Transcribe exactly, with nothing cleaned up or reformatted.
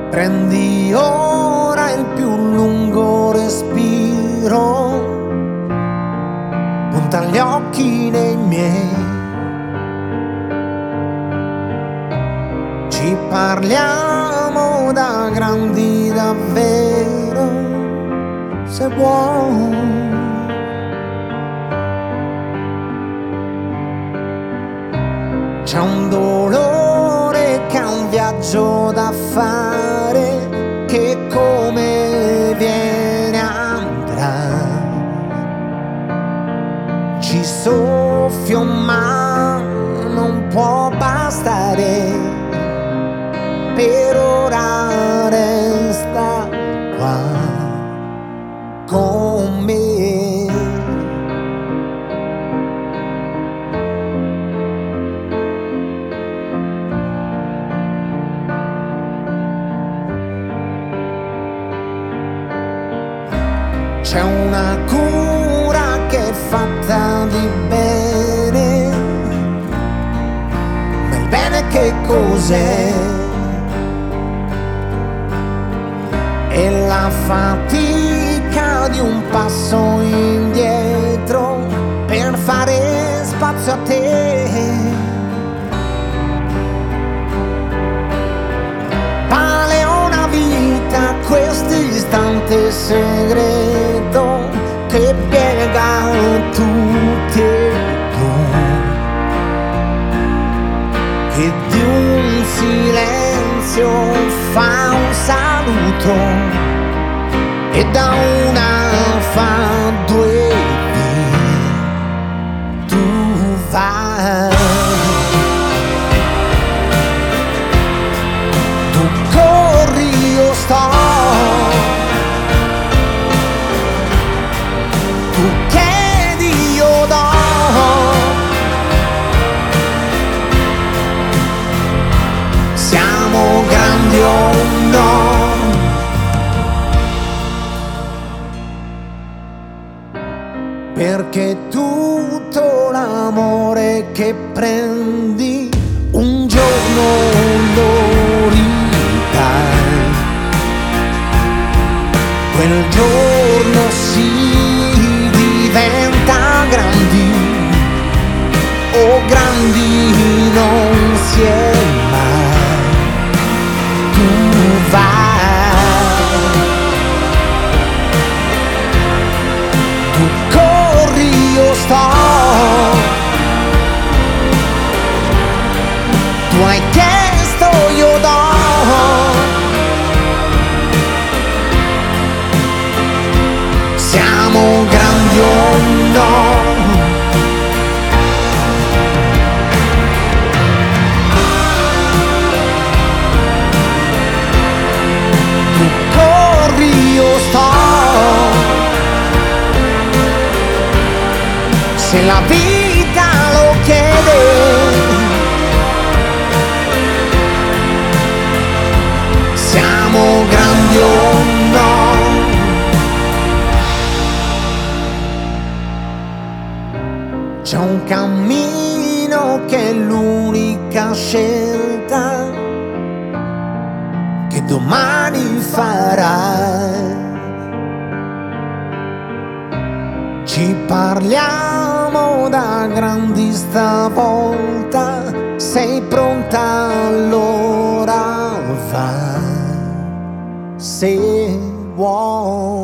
Prendi ora il più lungo respiro, punta gli occhi nei miei, ci parliamo da grandi davvero, se vuoi. C'è un dolore che ha un viaggio da fare, che come viene andrà. Ci soffio ma non può bastare, per ora resta qua con me. C'è una cura che è fatta di bene, ma il bene che cos'è? È la fatica di un passo indietro per fare spazio a te. Vale una vita questo istante segreto che piega tutti e tu, che di un silenzio fa un saluto e da una fa due vie. Tu vai, tu corri, io sto. Tu chiedi, io do. Siamo grandi o no? Perché tutto l'amore che prendi un giorno lo ridai. Quel giorno si diventa grandi, o grandi non si è mai. Tu vai, tu corri, io sto. Tu hai chiesto, io do. Siamo grandi o no? Tu corri, io sto. Se la vita lo chiede, siamo grandi o no? C'è un cammino che è l'unica scelta che domani farai. Ci parliamo da grandi stavolta, sei pronta allora vai, se vuoi.